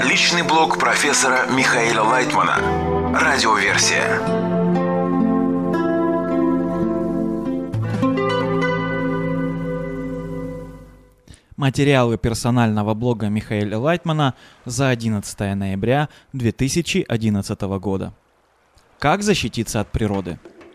Личный блог профессора Михаила Лайтмана. Радиоверсия. Материалы персонального блога Михаила Лайтмана за 11 ноября 2011 года. Как защититься от природы?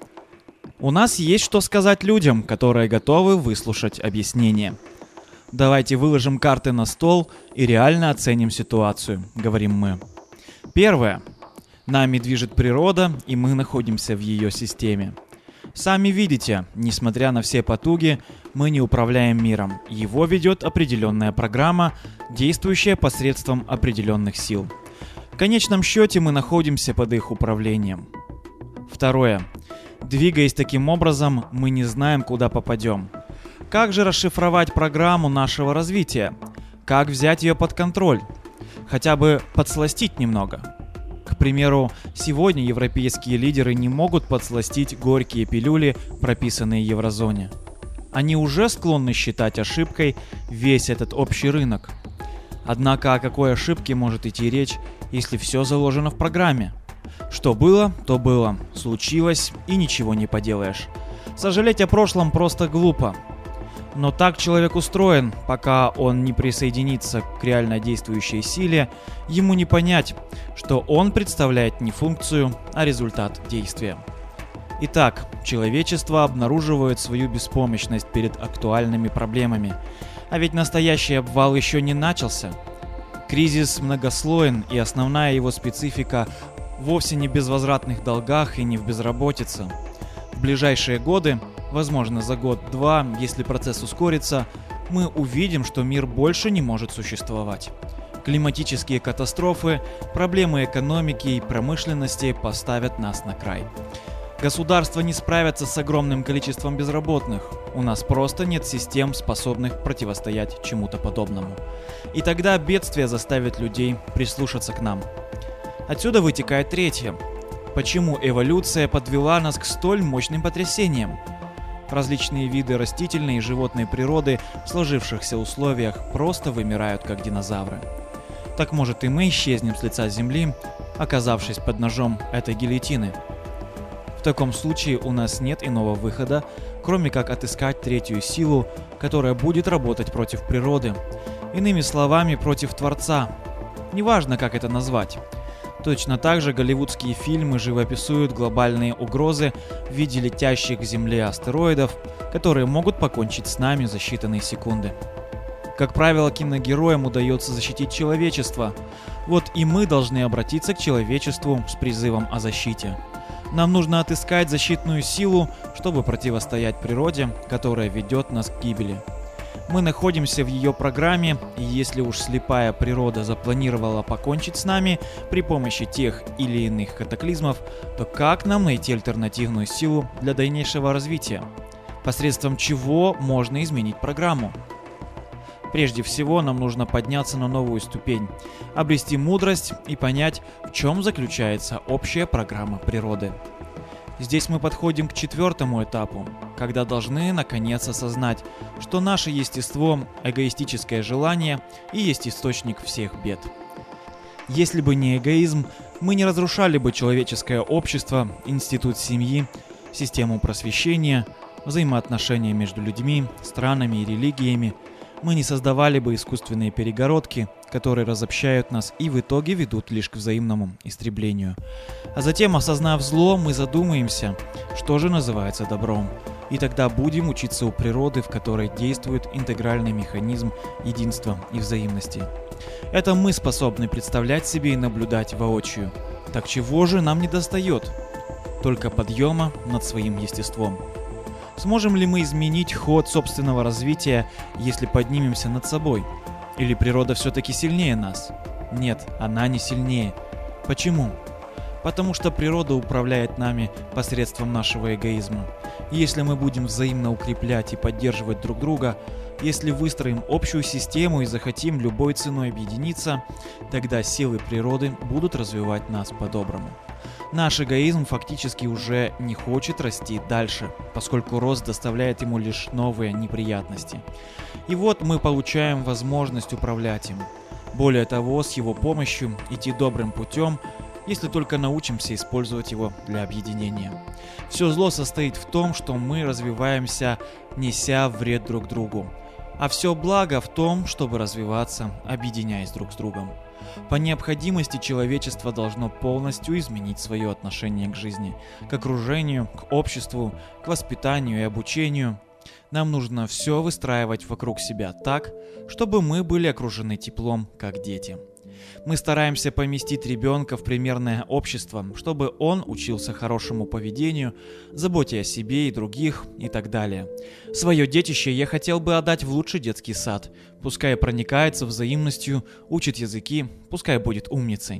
У нас есть что сказать людям, которые готовы выслушать объяснение. Давайте выложим карты на стол и реально оценим ситуацию, говорим мы. Первое. Нами движет природа, и мы находимся в ее системе. Сами видите, несмотря на все потуги, мы не управляем миром. Его ведет определенная программа, действующая посредством определенных сил. В конечном счете мы находимся под их управлением. Второе. Двигаясь таким образом, мы не знаем, куда попадем. Как же расшифровать программу нашего развития? Как взять ее под контроль? Хотя бы подсластить немного. К примеру, сегодня европейские лидеры не могут подсластить горькие пилюли, прописанные в еврозоне. Они уже склонны считать ошибкой весь этот общий рынок. Однако о какой ошибке может идти речь, если все заложено в программе? Что было, то было. Случилось, и ничего не поделаешь. Сожалеть о прошлом просто глупо. Но так человек устроен, пока он не присоединится к реально действующей силе, ему не понять, что он представляет не функцию, а результат действия. Итак, человечество обнаруживает свою беспомощность перед актуальными проблемами. А ведь настоящий обвал еще не начался. Кризис многослоен, и основная его специфика вовсе не в безвозвратных долгах и не в безработице. В ближайшие годы, возможно за год-два, если процесс ускорится, мы увидим, что мир больше не может существовать. Климатические катастрофы, проблемы экономики и промышленности поставят нас на край. Государства не справятся с огромным количеством безработных. У нас просто нет систем, способных противостоять чему-то подобному. И тогда бедствие заставит людей прислушаться к нам. Отсюда вытекает третье. Почему эволюция подвела нас к столь мощным потрясениям? Различные виды растительной и животной природы в сложившихся условиях просто вымирают как динозавры. Так может и мы исчезнем с лица Земли, оказавшись под ножом этой гильотины? В таком случае у нас нет иного выхода, кроме как отыскать третью силу, которая будет работать против природы. Иными словами, против Творца. Неважно, как это назвать. Точно так же голливудские фильмы живописуют глобальные угрозы в виде летящих к Земле астероидов, которые могут покончить с нами за считанные секунды. Как правило, киногероям удается защитить человечество. Вот и мы должны обратиться к человечеству с призывом о защите. Нам нужно отыскать защитную силу, чтобы противостоять природе, которая ведет нас к гибели. Мы находимся в ее программе, и если уж слепая природа запланировала покончить с нами при помощи тех или иных катаклизмов, то как нам найти альтернативную силу для дальнейшего развития? Посредством чего можно изменить программу? Прежде всего, нам нужно подняться на новую ступень, обрести мудрость и понять, в чем заключается общая программа природы. Здесь мы подходим к четвертому этапу, когда должны наконец осознать, что наше естество, эгоистическое желание и есть источник всех бед. Если бы не эгоизм, мы не разрушали бы человеческое общество, институт семьи, систему просвещения, взаимоотношения между людьми, странами и религиями. Мы не создавали бы искусственные перегородки, которые разобщают нас и в итоге ведут лишь к взаимному истреблению. А затем, осознав зло, мы задумаемся, что же называется добром. И тогда будем учиться у природы, в которой действует интегральный механизм единства и взаимности. Это мы способны представлять себе и наблюдать воочию. Так чего же нам недостает? Только подъема над своим естеством. Сможем ли мы изменить ход собственного развития, если поднимемся над собой? Или природа все-таки сильнее нас? Нет, она не сильнее. Почему? Потому что природа управляет нами посредством нашего эгоизма. И если мы будем взаимно укреплять и поддерживать друг друга, если выстроим общую систему и захотим любой ценой объединиться, тогда силы природы будут развивать нас по-доброму. Наш эгоизм фактически уже не хочет расти дальше, поскольку рост доставляет ему лишь новые неприятности. И вот мы получаем возможность управлять им. Более того, с его помощью идти добрым путем, если только научимся использовать его для объединения. Все зло состоит в том, что мы развиваемся, неся вред друг другу. А все благо в том, чтобы развиваться, объединяясь друг с другом. По необходимости человечество должно полностью изменить свое отношение к жизни, к окружению, к обществу, к воспитанию и обучению. Нам нужно все выстраивать вокруг себя так, чтобы мы были окружены теплом, как дети. Мы стараемся поместить ребенка в примерное общество, чтобы он учился хорошему поведению, заботе о себе и других и так далее. Свое детище я хотел бы отдать в лучший детский сад. Пускай проникается взаимностью, учит языки, пускай будет умницей.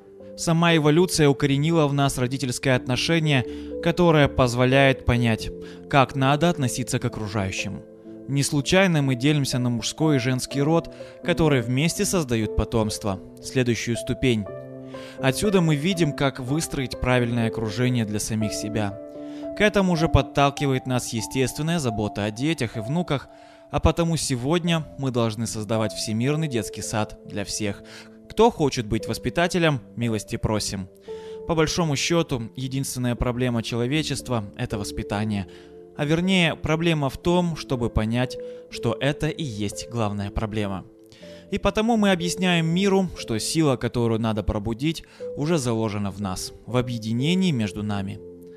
Сама эволюция укоренила в нас родительское отношение, которое позволяет понять, как надо относиться к окружающим. Не случайно мы делимся на мужской и женский род, которые вместе создают потомство, следующую ступень. Отсюда мы видим, как выстроить правильное окружение для самих себя. К этому же подталкивает нас естественная забота о детях и внуках, а потому сегодня мы должны создавать всемирный детский сад для всех. Кто хочет быть воспитателем, милости просим. По большому счету, единственная проблема человечества – это воспитание. А вернее, проблема в том, чтобы понять, что это и есть главная проблема. И потому мы объясняем миру, что сила, которую надо пробудить, уже заложена в нас, в объединении между нами.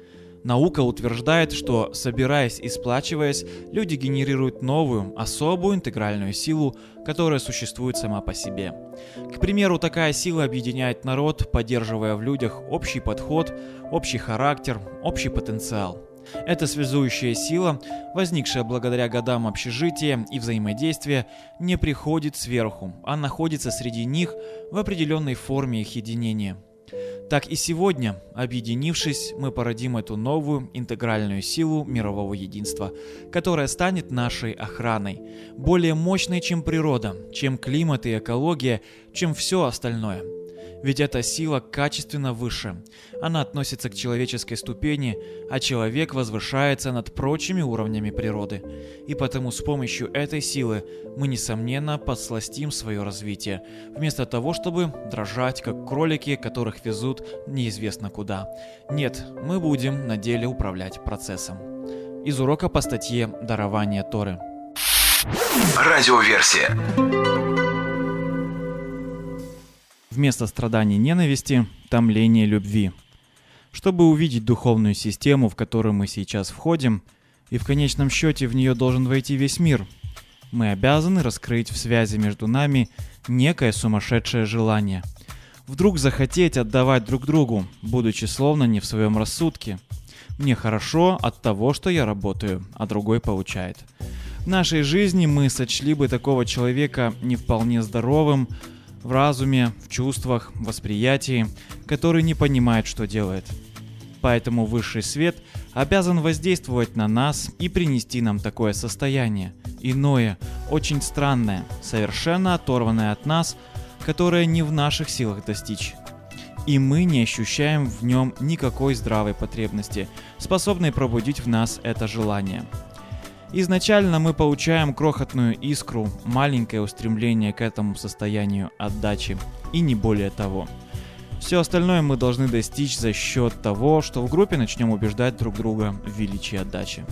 Наука утверждает, что, собираясь и сплачиваясь, люди генерируют новую, особую интегральную силу, которая существует сама по себе. К примеру, такая сила объединяет народ, поддерживая в людях общий подход, общий характер, общий потенциал. Эта связующая сила, возникшая благодаря годам общежития и взаимодействия, не приходит сверху, а находится среди них в определенной форме их единения. Так и сегодня, объединившись, мы породим эту новую интегральную силу мирового единства, которая станет нашей охраной, более мощной, чем природа, чем климат и экология, чем все остальное. Ведь эта сила качественно выше. Она относится к человеческой ступени, а человек возвышается над прочими уровнями природы. И потому с помощью этой силы мы, несомненно, подсластим свое развитие, вместо того, чтобы дрожать, как кролики, которых везут неизвестно куда. Нет, мы будем на деле управлять процессом. Из урока по статье «Дарование Торы». Радиоверсия. Вместо страданий ненависти – томление любви. Чтобы увидеть духовную систему, в которую мы сейчас входим, и в конечном счете в нее должен войти весь мир, мы обязаны раскрыть в связи между нами некое сумасшедшее желание. Вдруг захотеть отдавать друг другу, будучи словно не в своем рассудке. Мне хорошо от того, что я работаю, а другой получает. В нашей жизни мы сочли бы такого человека не вполне здоровым, в разуме, в чувствах, в восприятии, который не понимает, что делает. Поэтому высший свет обязан воздействовать на нас и принести нам такое состояние, иное, очень странное, совершенно оторванное от нас, которое не в наших силах достичь. И мы не ощущаем в нем никакой здравой потребности, способной пробудить в нас это желание. Изначально мы получаем крохотную искру, маленькое устремление к этому состоянию отдачи, и не более того. Все остальное мы должны достичь за счет того, что в группе начнем убеждать друг друга в величии отдачи.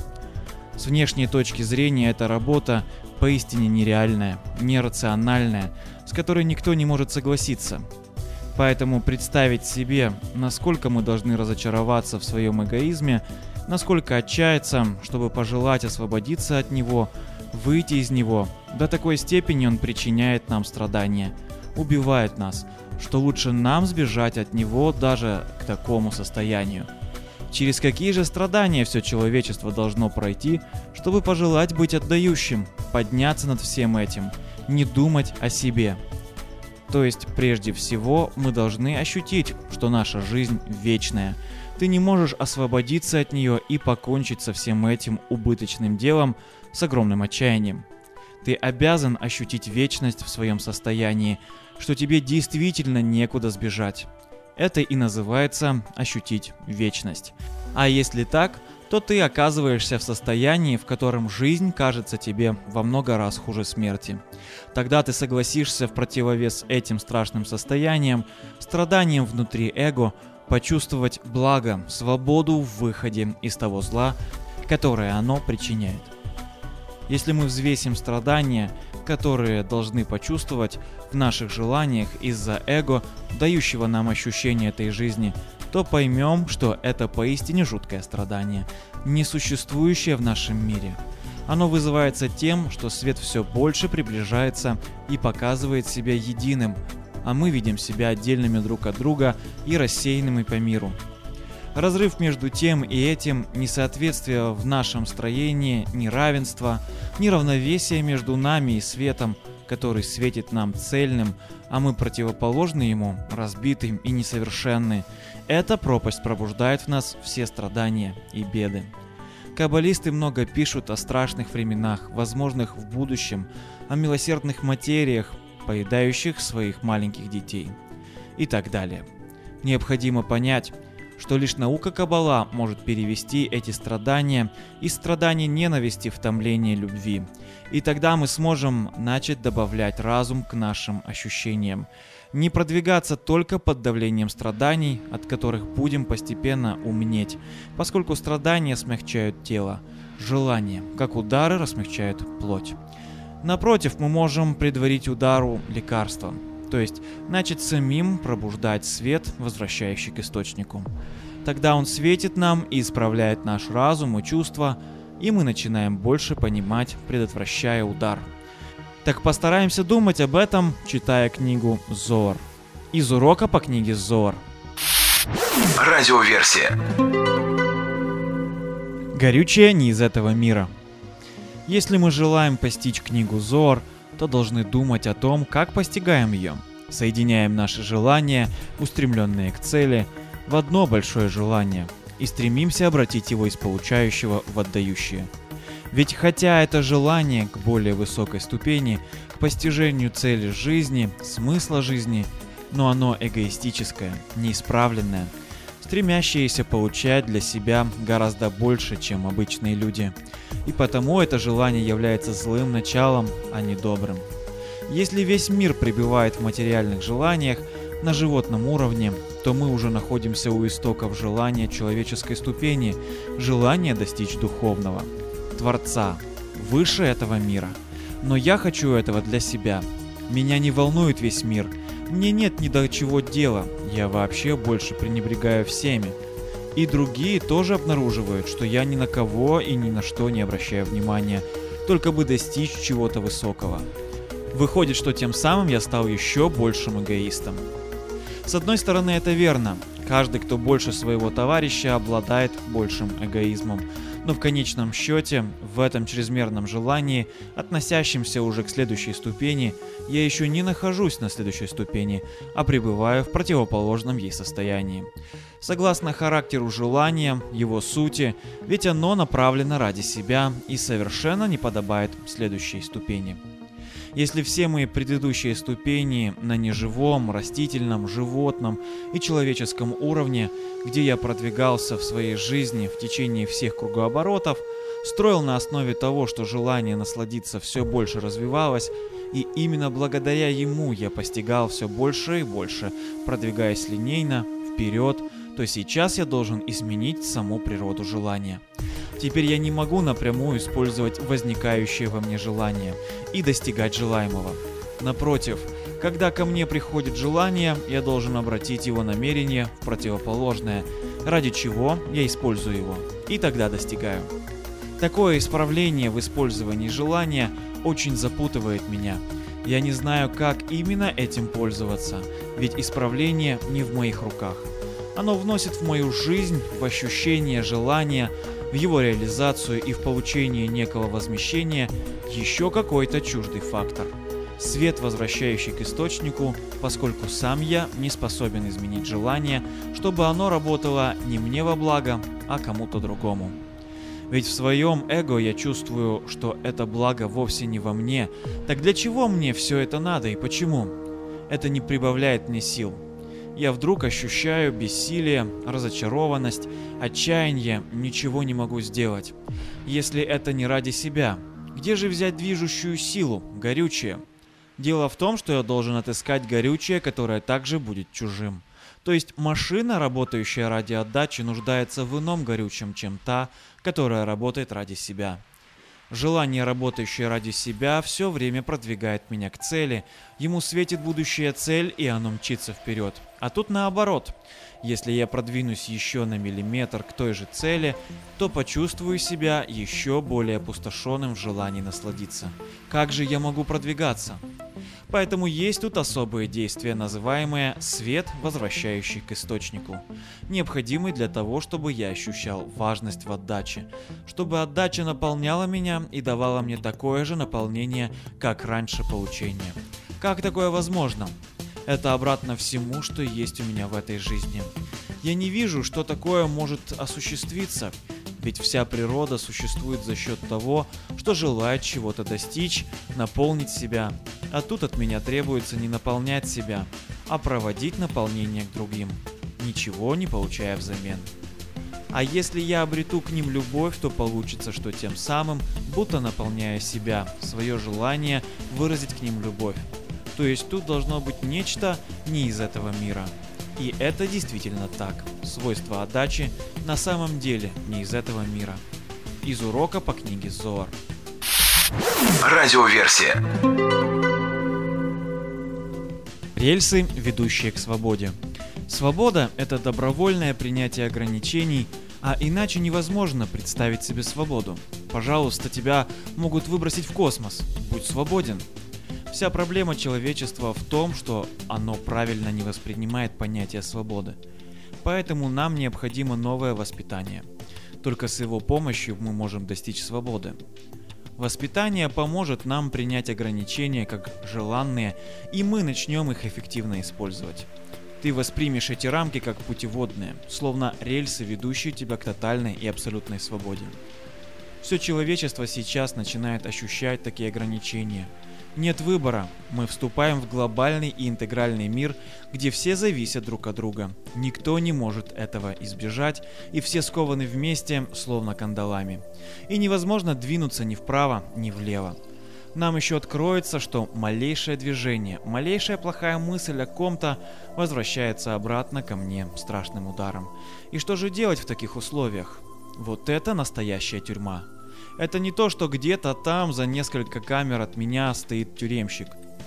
С внешней точки зрения эта работа поистине нереальная, нерациональная, с которой никто не может согласиться. Поэтому представить себе, насколько мы должны разочароваться в своем эгоизме, насколько отчаяться, чтобы пожелать освободиться от него, выйти из него, до такой степени он причиняет нам страдания, убивает нас, что лучше нам сбежать от него даже к такому состоянию. Через какие же страдания все человечество должно пройти, чтобы пожелать быть отдающим, подняться над всем этим, не думать о себе? То есть, прежде всего, мы должны ощутить, что наша жизнь вечная. Ты не можешь освободиться от нее и покончить со всем этим убыточным делом с огромным отчаянием. Ты обязан ощутить вечность в своем состоянии, что тебе действительно некуда сбежать. Это и называется ощутить вечность. А если так, то ты оказываешься в состоянии, в котором жизнь кажется тебе во много раз хуже смерти. Тогда ты согласишься в противовес этим страшным состояниям, страданиям внутри эго, почувствовать благо, свободу в выходе из того зла, которое оно причиняет. Если мы взвесим страдания, которые должны почувствовать в наших желаниях из-за эго, дающего нам ощущение этой жизни, то поймем, что это поистине жуткое страдание, не существующее в нашем мире. Оно вызывается тем, что свет все больше приближается и показывает себя единым, а мы видим себя отдельными друг от друга и рассеянными по миру. Разрыв между тем и этим, несоответствие в нашем строении, неравенство, неравновесие между нами и светом, который светит нам цельным, а мы противоположны ему, разбитым и несовершенны. Эта пропасть пробуждает в нас все страдания и беды. Каббалисты много пишут о страшных временах, возможных в будущем, о милосердных материях, поедающих своих маленьких детей и так далее. Необходимо понять, что лишь наука Каббала может перевести эти страдания из страданий ненависти в томление любви. И тогда мы сможем начать добавлять разум к нашим ощущениям. Не продвигаться только под давлением страданий, от которых будем постепенно умнеть, поскольку страдания смягчают тело, желания, как удары размягчают плоть. Напротив, мы можем предварить удару лекарством, то есть начать самим пробуждать свет, возвращающий к источнику. Тогда он светит нам и исправляет наш разум и чувства, и мы начинаем больше понимать, предотвращая удар. Так постараемся думать об этом, читая книгу Зоар. Из урока по книге Зоар. Радиоверсия. Горючее не из этого мира. Если мы желаем постичь книгу Зоар, то должны думать о том, как постигаем ее. Соединяем наши желания, устремленные к цели, в одно большое желание и стремимся обратить его из получающего в отдающее. Ведь хотя это желание к более высокой ступени, к постижению цели жизни, смысла жизни, но оно эгоистическое, неисправленное, стремящееся получать для себя гораздо больше, чем обычные люди. И потому это желание является злым началом, а не добрым. Если весь мир пребывает в материальных желаниях на животном уровне, то мы уже находимся у истоков желания человеческой ступени, желания достичь духовного, Творца, выше этого мира. Но я хочу этого для себя. Меня не волнует весь мир. Мне нет ни до чего дела. Я вообще больше пренебрегаю всеми. И другие тоже обнаруживают, что я ни на кого и ни на что не обращаю внимания, только бы достичь чего-то высокого. Выходит, что тем самым я стал еще большим эгоистом. С одной стороны, это верно. Каждый, кто больше своего товарища, обладает большим эгоизмом. Но в конечном счете, в этом чрезмерном желании, относящемся уже к следующей ступени, я еще не нахожусь на следующей ступени, а пребываю в противоположном ей состоянии. Согласно характеру желания, его сути, ведь оно направлено ради себя и совершенно не подобает следующей ступени. Если все мои предыдущие ступени на неживом, растительном, животном и человеческом уровне, где я продвигался в своей жизни в течение всех кругооборотов, строил на основе того, что желание насладиться все больше развивалось, и именно благодаря ему я постигал все больше и больше, продвигаясь линейно, вперед, то сейчас я должен изменить саму природу желания. Теперь я не могу напрямую использовать возникающее во мне желание и достигать желаемого. Напротив, когда ко мне приходит желание, я должен обратить его намерение в противоположное, ради чего я использую его, и тогда достигаю. Такое исправление в использовании желания очень запутывает меня. Я не знаю, как именно этим пользоваться, ведь исправление не в моих руках. Оно вносит в мою жизнь, в ощущение желания, в его реализацию и в получение некого возмещения еще какой-то чуждый фактор. Свет, возвращающий к источнику, поскольку сам я не способен изменить желание, чтобы оно работало не мне во благо, а кому-то другому. Ведь в своем эго я чувствую, что это благо вовсе не во мне. Так для чего мне все это надо и почему? Это не прибавляет мне сил. я вдруг ощущаю бессилие, разочарованность, отчаяние, ничего не могу сделать. Если это не ради себя, где же взять движущую силу, горючее? Дело в том, что я должен отыскать горючее, которое также будет чужим. То есть машина, работающая ради отдачи, нуждается в ином горючем, чем та, которая работает ради себя. Желание, работающее ради себя, все время продвигает меня к цели. Ему светит будущая цель, и оно мчится вперед. А тут наоборот. Если я продвинусь еще на миллиметр к той же цели, то почувствую себя еще более опустошенным в желании насладиться. Как же я могу продвигаться? Поэтому есть тут особые действия, называемые «свет, возвращающий к источнику», необходимый для того, чтобы я ощущал важность в отдаче, чтобы отдача наполняла меня и давала мне такое же наполнение, как раньше получения. Как такое возможно? Это обратно всему, что есть у меня в этой жизни. Я не вижу, что такое может осуществиться, ведь вся природа существует за счет того, что желает чего-то достичь, наполнить себя. А тут от меня требуется не наполнять себя, а проводить наполнение к другим, ничего не получая взамен. А если я обрету к ним любовь, то получится, что тем самым, будто наполняя себя, свое желание выразить к ним любовь. То есть тут должно быть нечто не из этого мира. И это действительно так. Свойства отдачи на самом деле не из этого мира. Из урока по книге Зоар. Радиоверсия. Рельсы, ведущие к свободе. Свобода – это добровольное принятие ограничений, а иначе невозможно представить себе свободу. Пожалуйста, тебя могут выбросить в космос. Будь свободен. Вся проблема человечества в том, что оно правильно не воспринимает понятие свободы. Поэтому нам необходимо новое воспитание. Только с его помощью мы можем достичь свободы. Воспитание поможет нам принять ограничения как желанные, и мы начнем их эффективно использовать. Ты воспримешь эти рамки как путеводные, словно рельсы, ведущие тебя к тотальной и абсолютной свободе. Все человечество сейчас начинает ощущать такие ограничения. Нет выбора, мы вступаем в глобальный и интегральный мир, где все зависят друг от друга. Никто не может этого избежать, и все скованы вместе, словно кандалами. И невозможно двинуться ни вправо, ни влево. Нам еще откроется, что малейшее движение, малейшая плохая мысль о ком-то возвращается обратно ко мне страшным ударом. И что же делать в таких условиях? Вот это настоящая тюрьма. Это не то, что где-то там за несколько камер от меня стоит тюремщик.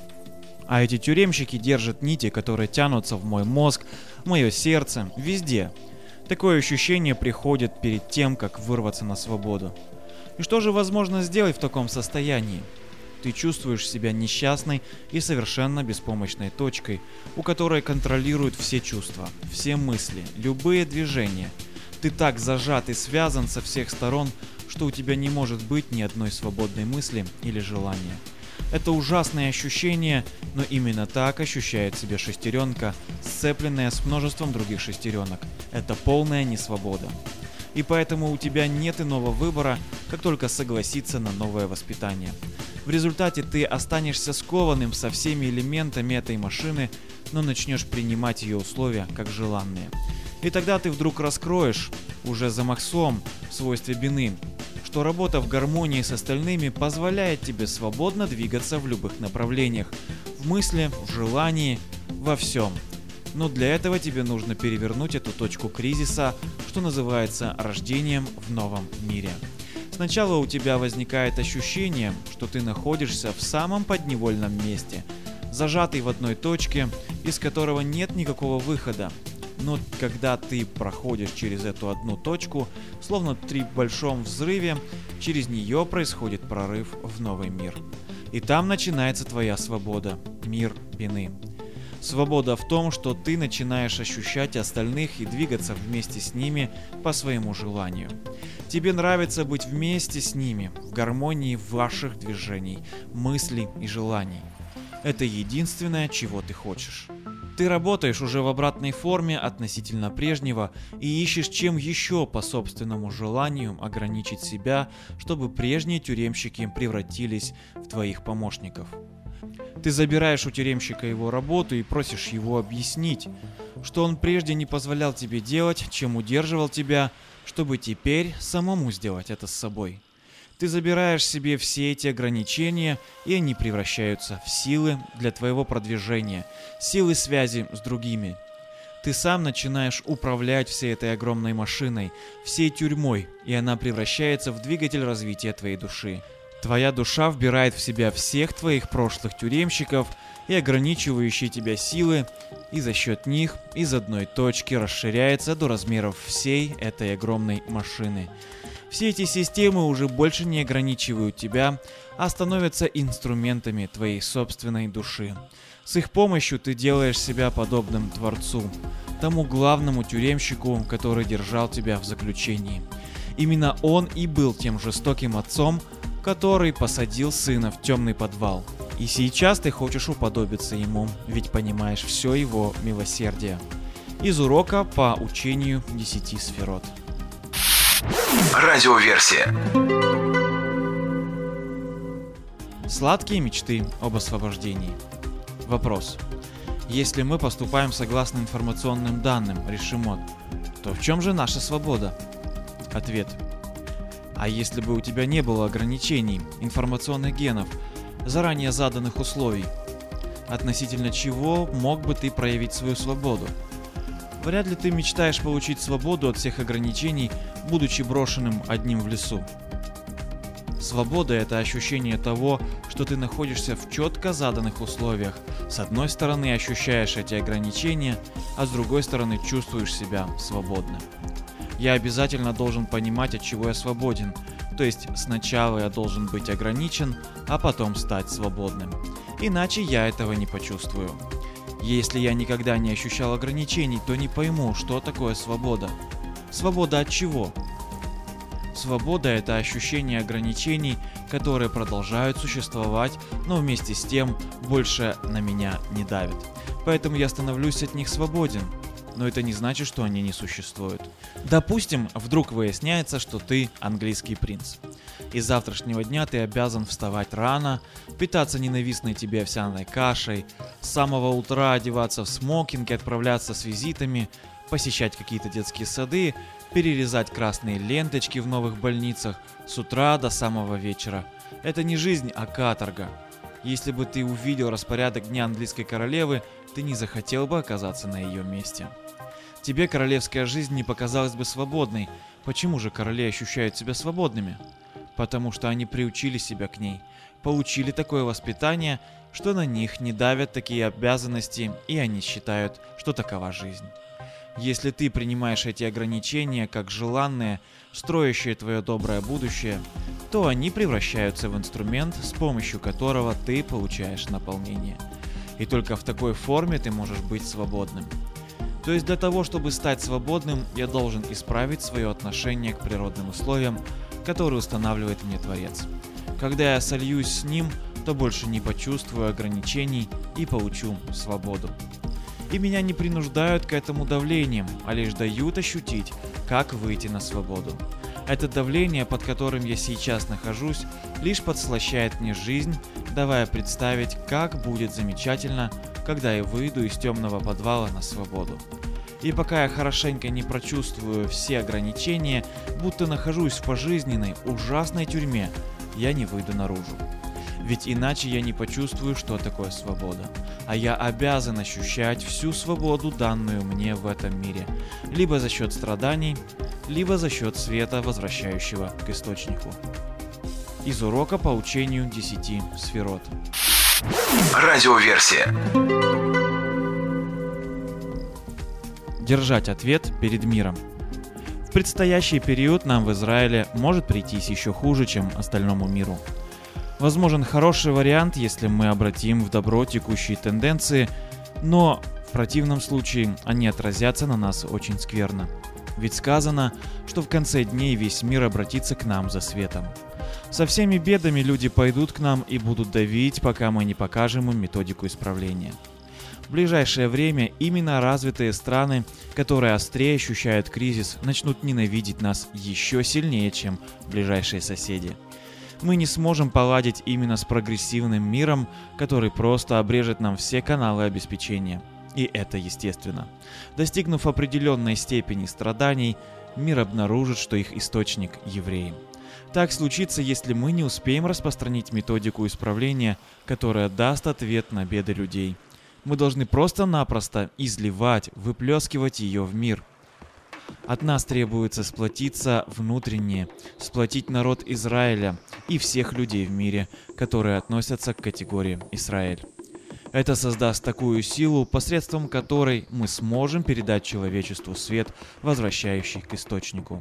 А эти тюремщики держат нити, которые тянутся в мой мозг, в мое сердце, везде. Такое ощущение приходит перед тем, как вырваться на свободу. И что же возможно сделать в таком состоянии? Ты чувствуешь себя несчастной и совершенно беспомощной точкой, у которой контролируют все чувства, все мысли, любые движения. Ты так зажат и связан со всех сторон, что у тебя не может быть ни одной свободной мысли или желания. Это ужасное ощущение, но именно так ощущает себя шестеренка, сцепленная с множеством других шестеренок. Это полная несвобода. И поэтому у тебя нет иного выбора, как только согласиться на новое воспитание. В результате ты останешься скованным со всеми элементами этой машины, но начнешь принимать ее условия как желанные. И тогда ты вдруг раскроешь, уже за Максом, в свойстве бины, что работа в гармонии с остальными позволяет тебе свободно двигаться в любых направлениях, в мысли, в желании, во всем. Но для этого тебе нужно перевернуть эту точку кризиса, что называется рождением в новом мире. Сначала у тебя возникает ощущение, что ты находишься в самом подневольном месте, зажатый в одной точке, из которого нет никакого выхода. Но когда ты проходишь через эту одну точку, словно при большом взрыве, через нее происходит прорыв в новый мир. И там начинается твоя свобода, мир бины. Свобода в том, что ты начинаешь ощущать остальных и двигаться вместе с ними по своему желанию. Тебе нравится быть вместе с ними, в гармонии ваших движений, мыслей и желаний. Это единственное, чего ты хочешь. Ты работаешь уже в обратной форме относительно прежнего и ищешь чем еще по собственному желанию ограничить себя, чтобы прежние тюремщики превратились в твоих помощников. Ты забираешь у тюремщика его работу и просишь его объяснить, что он прежде не позволял тебе делать, чем удерживал тебя, чтобы теперь самому сделать это с собой. Ты забираешь себе все эти ограничения, и они превращаются в силы для твоего продвижения, силы связи с другими. Ты сам начинаешь управлять всей этой огромной машиной, всей тюрьмой, и она превращается в двигатель развития твоей души. Твоя душа вбирает в себя всех твоих прошлых тюремщиков и ограничивающие тебя силы, и за счет них из одной точки расширяется до размеров всей этой огромной машины. Все эти системы уже больше не ограничивают тебя, а становятся инструментами твоей собственной души. С их помощью ты делаешь себя подобным Творцу, тому главному тюремщику, который держал тебя в заключении. Именно он и был тем жестоким отцом, который посадил сына в темный подвал. И сейчас ты хочешь уподобиться ему, ведь понимаешь все его милосердие. Из урока по учению 10 сферот. Радиоверсия. Сладкие мечты об освобождении. Вопрос. Если мы поступаем согласно информационным данным, решимот, то в чем же наша свобода? Ответ. А если бы у тебя не было ограничений, информационных генов, заранее заданных условий, относительно чего мог бы ты проявить свою свободу? Вряд ли ты мечтаешь получить свободу от всех ограничений, будучи брошенным одним в лесу. Свобода – это ощущение того, что ты находишься в четко заданных условиях. С одной стороны ощущаешь эти ограничения, а с другой стороны чувствуешь себя свободным. Я обязательно должен понимать, от чего я свободен. То есть сначала я должен быть ограничен, а потом стать свободным. Иначе я этого не почувствую. Если я никогда не ощущал ограничений, то не пойму, что такое свобода. Свобода от чего? Свобода – это ощущение ограничений, которые продолжают существовать, но вместе с тем больше на меня не давят. Поэтому я становлюсь от них свободен. Но это не значит, что они не существуют. Допустим, вдруг выясняется, что ты английский принц. И с завтрашнего дня ты обязан вставать рано, питаться ненавистной тебе овсяной кашей, с самого утра одеваться в смокинг и отправляться с визитами, посещать какие-то детские сады, перерезать красные ленточки в новых больницах с утра до самого вечера. Это не жизнь, а каторга. Если бы ты увидел распорядок дня английской королевы, ты не захотел бы оказаться на ее месте. Тебе королевская жизнь не показалась бы свободной. Почему же короли ощущают себя свободными? Потому что они приучили себя к ней, получили такое воспитание, что на них не давят такие обязанности, и они считают, что такова жизнь. Если ты принимаешь эти ограничения как желанные, строящие твое доброе будущее, то они превращаются в инструмент, с помощью которого ты получаешь наполнение. И только в такой форме ты можешь быть свободным. То есть для того, чтобы стать свободным, я должен исправить свое отношение к природным условиям, которые устанавливает мне Творец. Когда я сольюсь с ним, то больше не почувствую ограничений и получу свободу. И меня не принуждают к этому давлением, а лишь дают ощутить, как выйти на свободу. Это давление, под которым я сейчас нахожусь, лишь подслащает мне жизнь, давая представить, как будет замечательно, когда я выйду из темного подвала на свободу. И пока я хорошенько не прочувствую все ограничения, будто нахожусь в пожизненной, ужасной тюрьме, я не выйду наружу. Ведь иначе я не почувствую, что такое свобода. А я обязан ощущать всю свободу, данную мне в этом мире. Либо за счет страданий, либо за счет света, возвращающего к источнику. Из урока по учению 10 сферот. Радиоверсия. Держать ответ перед миром. В предстоящий период нам в Израиле может прийтись еще хуже, чем остальному миру. Возможен хороший вариант, если мы обратим в добро текущие тенденции, но в противном случае они отразятся на нас очень скверно. Ведь сказано, что в конце дней весь мир обратится к нам за светом. Со всеми бедами люди пойдут к нам и будут давить, пока мы не покажем им методику исправления. В ближайшее время именно развитые страны, которые острее ощущают кризис, начнут ненавидеть нас еще сильнее, чем ближайшие соседи. Мы не сможем поладить именно с прогрессивным миром, который просто обрежет нам все каналы обеспечения. И это естественно. Достигнув определенной степени страданий, мир обнаружит, что их источник – евреи. Так случится, если мы не успеем распространить методику исправления, которая даст ответ на беды людей. Мы должны просто-напросто изливать, выплескивать ее в мир. От нас требуется сплотиться внутренне, сплотить народ Израиля и всех людей в мире, которые относятся к категории Израиль. Это создаст такую силу, посредством которой мы сможем передать человечеству свет, возвращающий к источнику.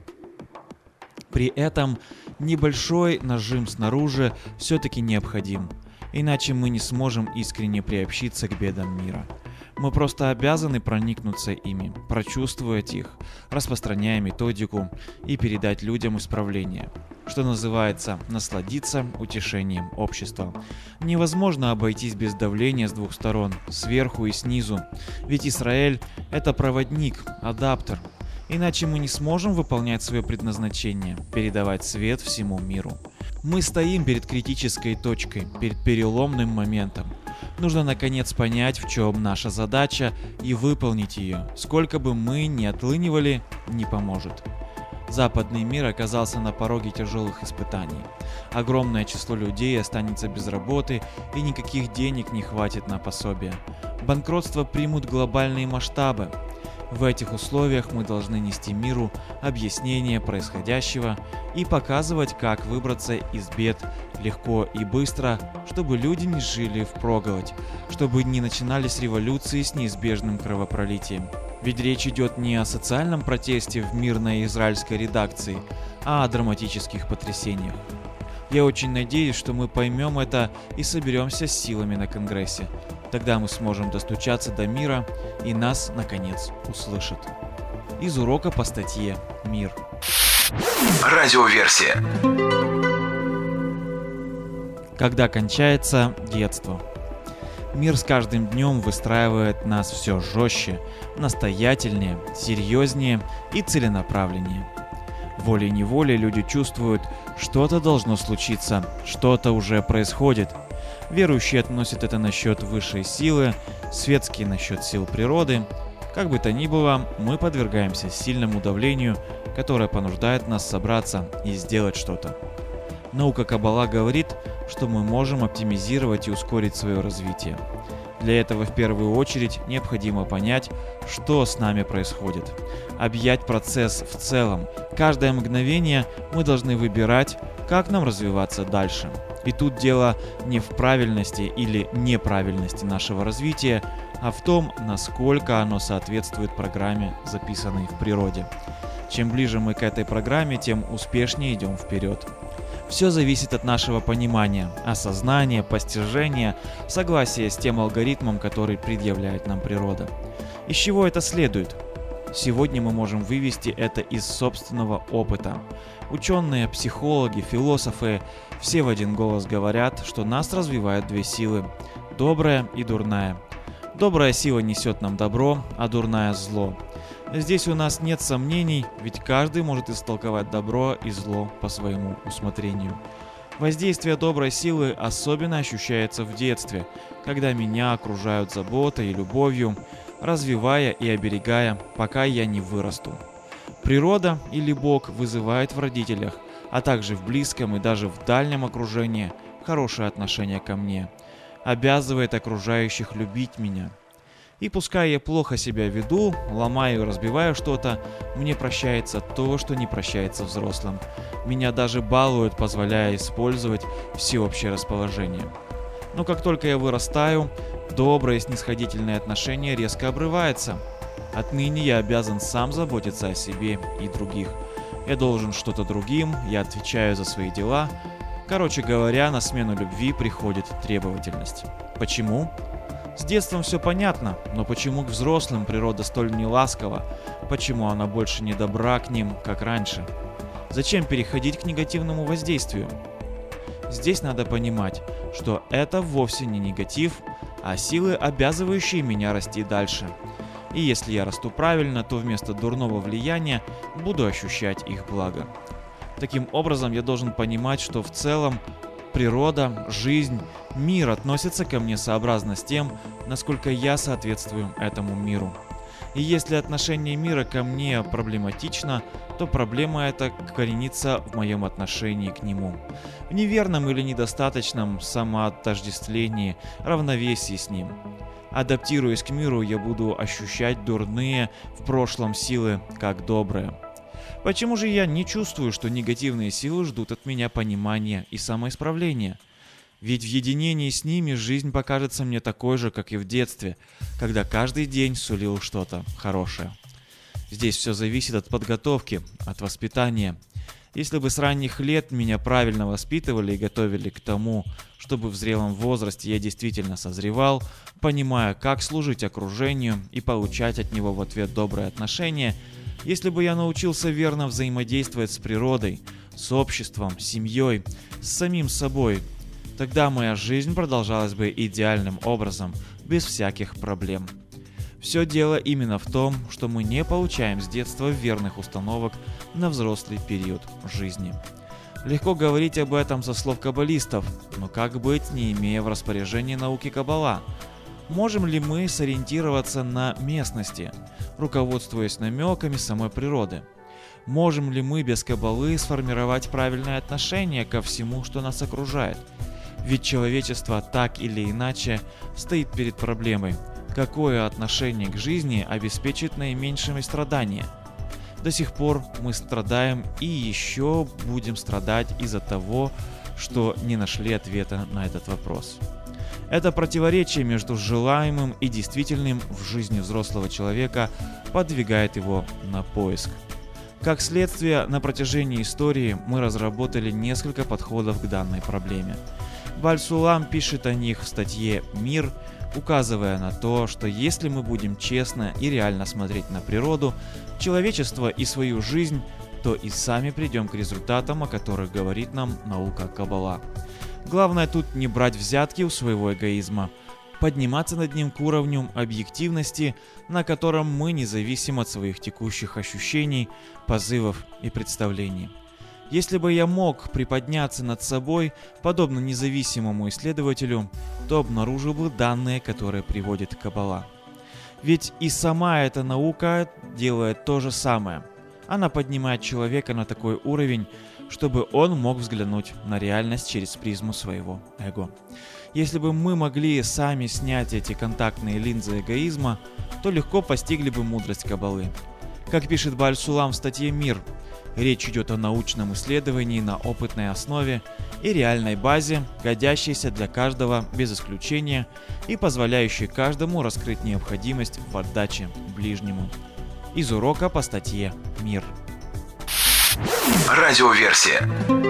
При этом небольшой нажим снаружи все-таки необходим, иначе мы не сможем искренне приобщиться к бедам мира. Мы просто обязаны проникнуться ими, прочувствовать их, распространяя методику и передать людям исправление, что называется насладиться утешением общества. Невозможно обойтись без давления с двух сторон, сверху и снизу, ведь Израиль – это проводник, адаптер. Иначе мы не сможем выполнять свое предназначение – передавать свет всему миру. Мы стоим перед критической точкой, перед переломным моментом. Нужно наконец понять, в чем наша задача, и выполнить ее. Сколько бы мы ни отлынивали, не поможет. Западный мир оказался на пороге тяжелых испытаний. Огромное число людей останется без работы, и никаких денег не хватит на пособие. Банкротство примут глобальные масштабы. В этих условиях мы должны нести миру объяснение происходящего и показывать, как выбраться из бед легко и быстро, чтобы люди не жили впроголодь, чтобы не начинались революции с неизбежным кровопролитием. Ведь речь идет не о социальном протесте в мирной израильской редакции, а о драматических потрясениях. Я очень надеюсь, что мы поймем это и соберемся с силами на Конгрессе. Тогда мы сможем достучаться до мира, и нас, наконец, услышат. Из урока по статье «Мир». Радиоверсия. Когда кончается детство. Мир с каждым днем выстраивает нас все жестче, настоятельнее, серьезнее и целенаправленнее. Волей-неволей люди чувствуют, что-то должно случиться, что-то уже происходит. Верующие относят это насчет высшей силы, светские насчет сил природы. Как бы то ни было, мы подвергаемся сильному давлению, которое понуждает нас собраться и сделать что-то. Наука Каббала говорит, что мы можем оптимизировать и ускорить свое развитие. Для этого в первую очередь необходимо понять, что с нами происходит, объять процесс в целом. Каждое мгновение мы должны выбирать, как нам развиваться дальше. И тут дело не в правильности или неправильности нашего развития, а в том, насколько оно соответствует программе, записанной в природе. Чем ближе мы к этой программе, тем успешнее идем вперед. Все зависит от нашего понимания, осознания, постижения, согласия с тем алгоритмом, который предъявляет нам природа. Из чего это следует? Сегодня мы можем вывести это из собственного опыта. Ученые, психологи, философы все в один голос говорят, что нас развивают две силы – добрая и дурная. Добрая сила несет нам добро, а дурная – зло. Здесь у нас нет сомнений, ведь каждый может истолковать добро и зло по своему усмотрению. Воздействие доброй силы особенно ощущается в детстве, когда меня окружают заботой и любовью, развивая и оберегая, пока я не вырасту. Природа или Бог вызывает в родителях, а также в близком и даже в дальнем окружении хорошее отношение ко мне, обязывает окружающих любить меня. И пускай я плохо себя веду, ломаю и разбиваю что-то, мне прощается то, что не прощается взрослым. Меня даже балуют, позволяя использовать всеобщее расположение. Но как только я вырастаю, доброе и снисходительное отношение резко обрывается. Отныне я обязан сам заботиться о себе и других. Я должен что-то другим, я отвечаю за свои дела. Короче говоря, на смену любви приходит требовательность. Почему? С детством все понятно, но почему к взрослым природа столь неласкова? Почему она больше не добра к ним, как раньше? Зачем переходить к негативному воздействию? Здесь надо понимать, что это вовсе не негатив, а силы, обязывающие меня расти дальше. И если я расту правильно, то вместо дурного влияния буду ощущать их благо. Таким образом, я должен понимать, что в целом природа, жизнь, мир относятся ко мне сообразно с тем, насколько я соответствую этому миру. И если отношение мира ко мне проблематично, то проблема эта коренится в моем отношении к нему. В неверном или недостаточном самоотождествлении, равновесии с ним. Адаптируясь к миру, я буду ощущать дурные в прошлом силы как добрые. Почему же я не чувствую, что негативные силы ждут от меня понимания и самоисправления? Ведь в единении с ними жизнь покажется мне такой же, как и в детстве, когда каждый день сулил что-то хорошее. Здесь все зависит от подготовки, от воспитания. Если бы с ранних лет меня правильно воспитывали и готовили к тому, чтобы в зрелом возрасте я действительно созревал, понимая, как служить окружению и получать от него в ответ добрые отношения, если бы я научился верно взаимодействовать с природой, с обществом, с семьей, с самим собой, тогда моя жизнь продолжалась бы идеальным образом, без всяких проблем. Все дело именно в том, что мы не получаем с детства верных установок на взрослый период жизни. Легко говорить об этом со слов каббалистов, но как быть, не имея в распоряжении науки Каббала? Можем ли мы сориентироваться на местности, руководствуясь намеками самой природы? Можем ли мы без Каббалы сформировать правильное отношение ко всему, что нас окружает? Ведь человечество так или иначе стоит перед проблемой, какое отношение к жизни обеспечит наименьшими страдания. До сих пор мы страдаем и еще будем страдать из-за того, что не нашли ответа на этот вопрос. Это противоречие между желаемым и действительным в жизни взрослого человека подвигает его на поиск. Как следствие, на протяжении истории мы разработали несколько подходов к данной проблеме. Баль-Сулам пишет о них в статье «Мир», указывая на то, что если мы будем честно и реально смотреть на природу, человечество и свою жизнь, то и сами придем к результатам, о которых говорит нам наука Каббала. Главное тут не брать взятки у своего эгоизма, подниматься над ним к уровню объективности, на котором мы не зависим от своих текущих ощущений, позывов и представлений. Если бы я мог приподняться над собой, подобно независимому исследователю, то обнаружил бы данные, которые приводит Каббала. Ведь и сама эта наука делает то же самое. Она поднимает человека на такой уровень, чтобы он мог взглянуть на реальность через призму своего эго. Если бы мы могли сами снять эти контактные линзы эгоизма, то легко постигли бы мудрость Каббалы. Как пишет Баль-Сулам в статье «Мир», речь идет о научном исследовании на опытной основе и реальной базе, годящейся для каждого без исключения и позволяющей каждому раскрыть необходимость в отдаче ближнему. Из урока по статье «Мир». Радиоверсия.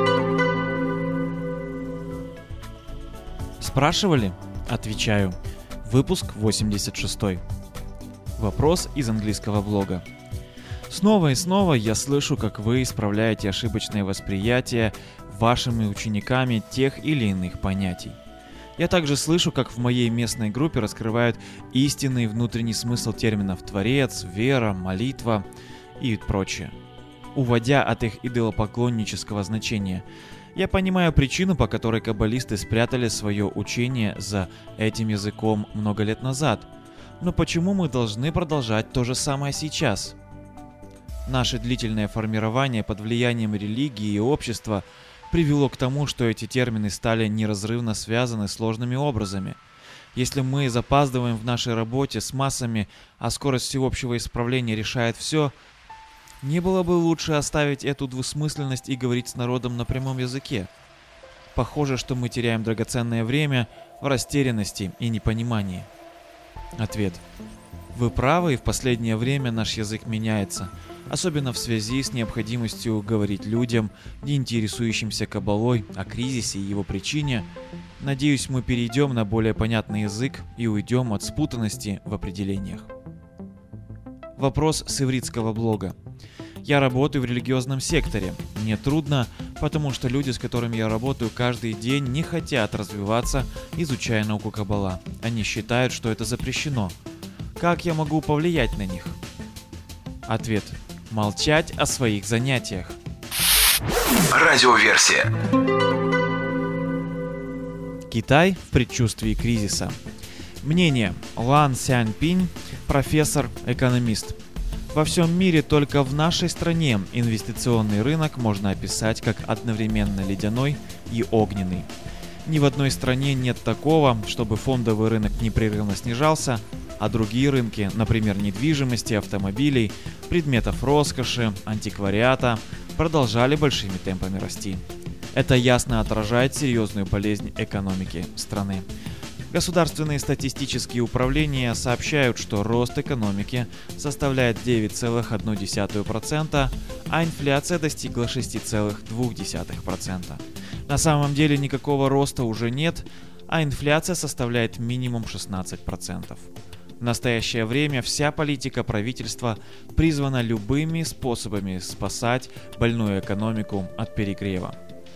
Спрашивали? Отвечаю. Выпуск 86. Вопрос из английского блога. Снова и снова я слышу, как вы исправляете ошибочное восприятие вашими учениками тех или иных понятий. Я также слышу, как в моей местной группе раскрывают истинный внутренний смысл терминов «творец», «вера», «молитва» и прочее, уводя от их идолопоклоннического значения. Я понимаю причину, по которой каббалисты спрятали свое учение за этим языком много лет назад. Но почему мы должны продолжать то же самое сейчас? Наше длительное формирование под влиянием религии и общества привело к тому, что эти термины стали неразрывно связаны сложными образами. Если мы запаздываем в нашей работе с массами, а скорость всеобщего исправления решает все, не было бы лучше оставить эту двусмысленность и говорить с народом на прямом языке? Похоже, что мы теряем драгоценное время в растерянности и непонимании. Ответ. Вы правы, и в последнее время наш язык меняется, особенно в связи с необходимостью говорить людям, не интересующимся Каббалой, о кризисе и его причине. Надеюсь, мы перейдем на более понятный язык и уйдем от спутанности в определениях. Вопрос с ивритского блога. Я работаю в религиозном секторе. Мне трудно, потому что люди, с которыми я работаю каждый день, не хотят развиваться, изучая науку Каббала. Они считают, что это запрещено. Как я могу повлиять на них? Ответ. Молчать о своих занятиях. Радиоверсия. Китай в предчувствии кризиса. Мнение. Лан Сяньпинь, профессор, экономист. Во всем мире только в нашей стране инвестиционный рынок можно описать как одновременно ледяной и огненный. Ни в одной стране нет такого, чтобы фондовый рынок непрерывно снижался, а другие рынки, например, недвижимости, автомобилей, предметов роскоши, антиквариата, продолжали большими темпами расти. Это ясно отражает серьезную болезнь экономики страны. Государственные статистические управления сообщают, что рост экономики составляет 9,1%, а инфляция достигла 6,2%. На самом деле никакого роста уже нет, а инфляция составляет минимум 16%. В настоящее время вся политика правительства призвана любыми способами спасать больную экономику от перегрева.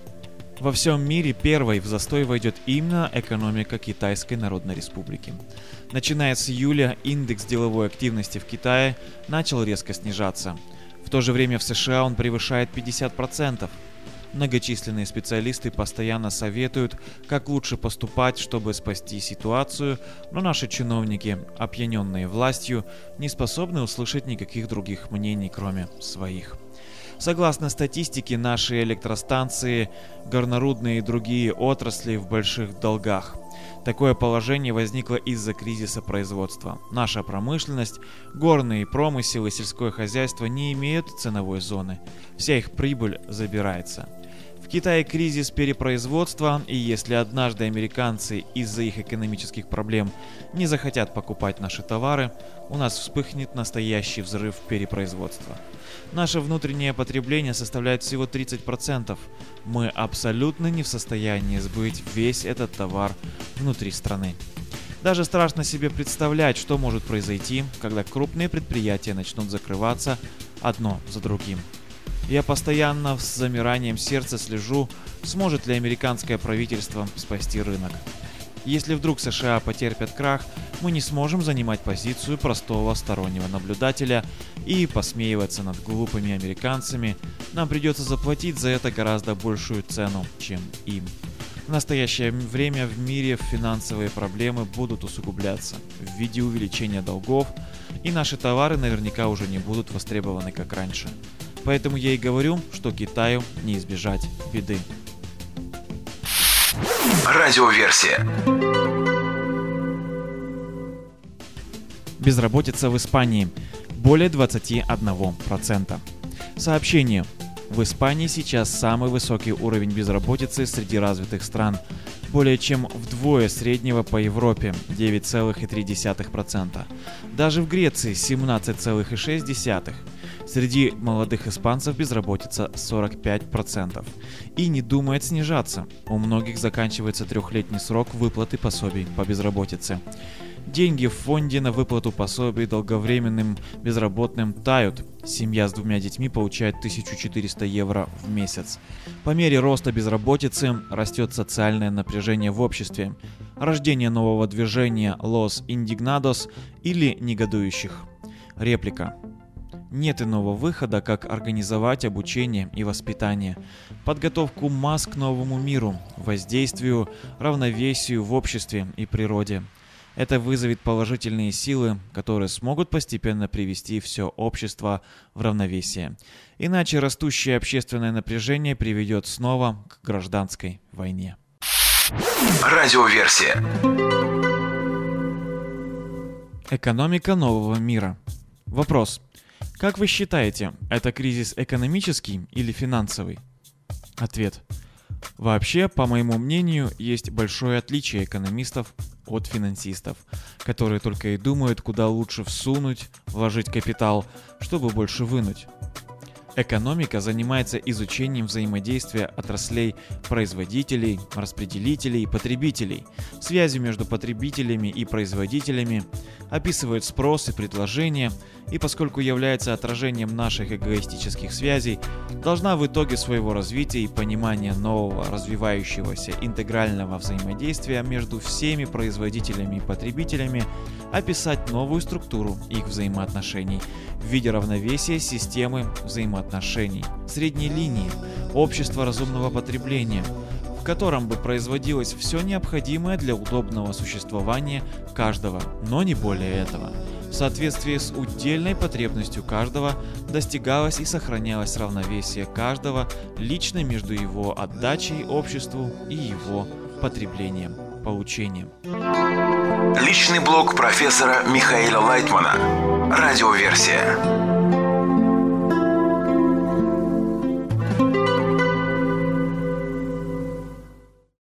Во всем мире первой в застой войдет именно экономика Китайской Народной Республики. Начиная с июля индекс деловой активности в Китае начал резко снижаться. В то же время в США он превышает 50%. Многочисленные специалисты постоянно советуют, как лучше поступать, чтобы спасти ситуацию, но наши чиновники, опьяненные властью, не способны услышать никаких других мнений, кроме своих. Согласно статистике, наши электростанции, горнорудные и другие отрасли в больших долгах. Такое положение возникло из-за кризиса производства. Наша промышленность, горный промысел и сельское хозяйство не имеют ценовой зоны. Вся их прибыль забирается. В Китае кризис перепроизводства, и если однажды американцы из-за их экономических проблем не захотят покупать наши товары, у нас вспыхнет настоящий взрыв перепроизводства. Наше внутреннее потребление составляет всего 30%. Мы абсолютно не в состоянии сбыть весь этот товар внутри страны. Даже страшно себе представлять, что может произойти, когда крупные предприятия начнут закрываться одно за другим. Я постоянно с замиранием сердца слежу, сможет ли американское правительство спасти рынок. Если вдруг США потерпят крах, мы не сможем занимать позицию простого стороннего наблюдателя и посмеиваться над глупыми американцами. Нам придется заплатить за это гораздо большую цену, чем им. В настоящее время в мире финансовые проблемы будут усугубляться в виде увеличения долгов, и наши товары наверняка уже не будут востребованы как раньше. Поэтому я и говорю, что Китаю не избежать беды. Радиоверсия. Безработица в Испании более 21%. Сообщение. В Испании сейчас самый высокий уровень безработицы среди развитых стран, более чем вдвое среднего по Европе – 9,3%. Даже в Греции – 17,6%. Среди молодых испанцев безработица 45%. И не думает снижаться. У многих заканчивается 3-летний срок выплаты пособий по безработице. Деньги в фонде на выплату пособий долговременным безработным тают. Семья с 2 детьми получает 1400 евро в месяц. По мере роста безработицы растет социальное напряжение в обществе. Рождение нового движения «Los Indignados» или «Негодующих». Реплика. Нет иного выхода, как организовать обучение и воспитание, подготовку масс к новому миру, воздействию, равновесию в обществе и природе. Это вызовет положительные силы, которые смогут постепенно привести все общество в равновесие. Иначе растущее общественное напряжение приведет снова к гражданской войне. Радиоверсия. Экономика нового мира. Вопрос. Как вы считаете, это кризис экономический или финансовый? Ответ. Вообще, по моему мнению, есть большое отличие экономистов от финансистов, которые только и думают, куда лучше всунуть, вложить капитал, чтобы больше вынуть. Экономика занимается изучением взаимодействия отраслей производителей, распределителей и потребителей, связью между потребителями и производителями, описывает спрос и предложение, и поскольку является отражением наших эгоистических связей, должна в итоге своего развития и понимания нового развивающегося интегрального взаимодействия между всеми производителями и потребителями описать новую структуру их взаимоотношений в виде равновесия системы взаимоотношений, средней линии, общество разумного потребления, в котором бы производилось все необходимое для удобного существования каждого, но не более этого. В соответствии с удельной потребностью каждого достигалось и сохранялось равновесие каждого лично между его отдачей обществу и его потреблением, получением. Личный блог профессора Михаэля Лайтмана. Радиоверсия.